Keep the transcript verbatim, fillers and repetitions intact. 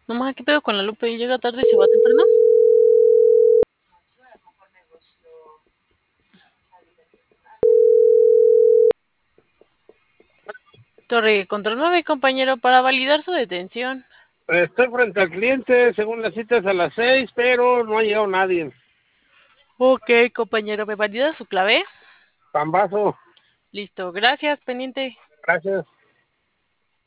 Mamá, ¿qué pedo con la Lupe? ¿Llega tarde y se va temprano? Torre Control nueve, compañero, para validar su detención. Estoy frente al cliente, según la cita es a las seis, pero no ha llegado nadie. Ok, compañero, ¿me valida su clave? Pambazo, Listo, gracias, pendiente. gracias.